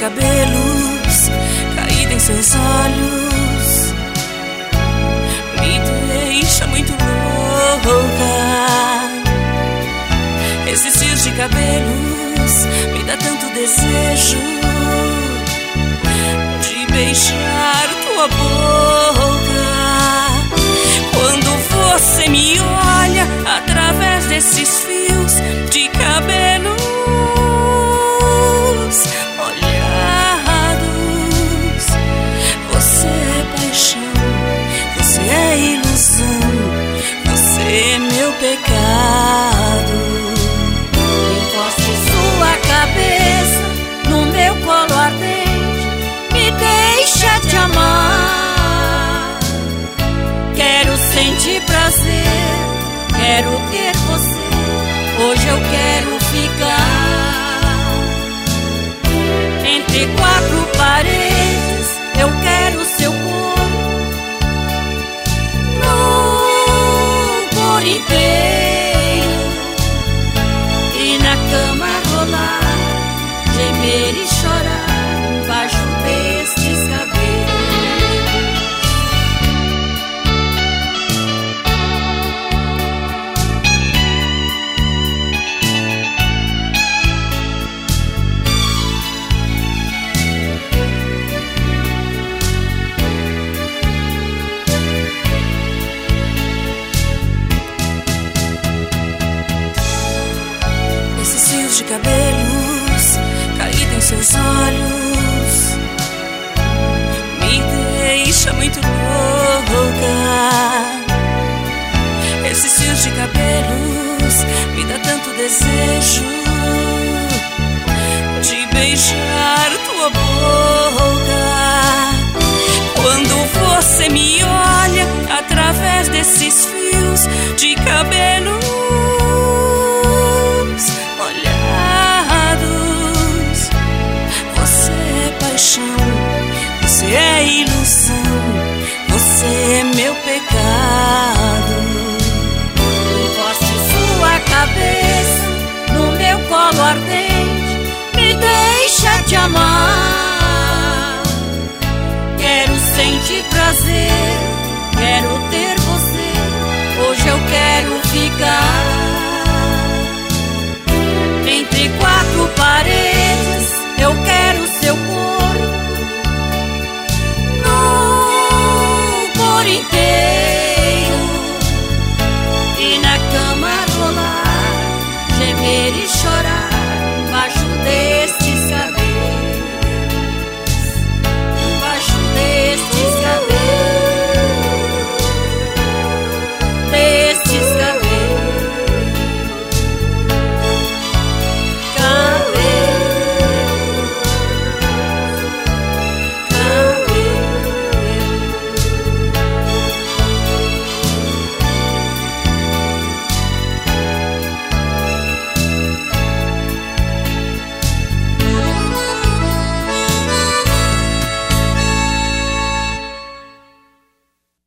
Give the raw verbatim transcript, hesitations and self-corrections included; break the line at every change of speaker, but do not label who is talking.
cabelos caídos em seus olhos me deixa muito louca. Esses fios de cabelos me dá tanto desejo de beijar tua boca. Quando você me olha através desses fios de cabelos molhados, você é paixão, você é ilusão, você é meu pecado.
Encoste sua cabeça no meu colo ardente, me deixa te amar. Quero sentir prazer, quero ter você, hoje eu quero ficar. Entre quatro paredes eu quero seu corpo no por inteiro, e na cama rolar, gemer e chorar embaixo destes cabelos.
De cabelos caídos em seus olhos me deixa muito louca. Esses fios de cabelos me dá tanto desejo de beijar tua boca. Quando você me olha através desses fios de cabelos você é ilusão, você é meu pecado.
Encoste sua cabeça no meu colo ardente, me deixa te amar. Quero sentir prazer, quero ter você, hoje eu quero ficar. Entre quatro